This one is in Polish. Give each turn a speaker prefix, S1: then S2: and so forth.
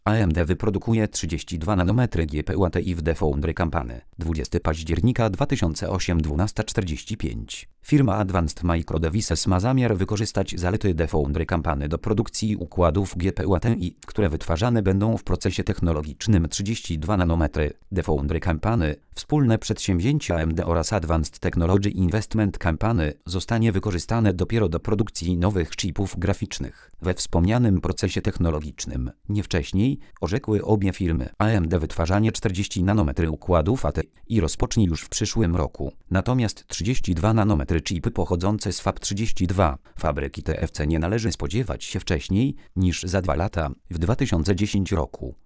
S1: AMD wyprodukuje 32 nanometry GPU ATI w The Foundry Campany. 20 października 2008 12:45. Firma Advanced Micro Devices ma zamiar wykorzystać zalety The Foundry Campany do produkcji układów GPU ATI, które wytwarzane będą w procesie technologicznym 32 nanometry. The Foundry Campany, wspólne przedsięwzięcie AMD oraz Advanced Technology Investment Campany, zostanie wykorzystane dopiero do produkcji nowych chipów graficznych we wspomnianym procesie technologicznym. Nie wcześniej, orzekły obie firmy. AMD wytwarzanie 40 nanometry układów ATI rozpocznie już w przyszłym roku. Natomiast 32 nanometry chipy pochodzące z Fab32 fabryki TFC nie należy spodziewać się wcześniej niż za 2 lata, w 2010 roku.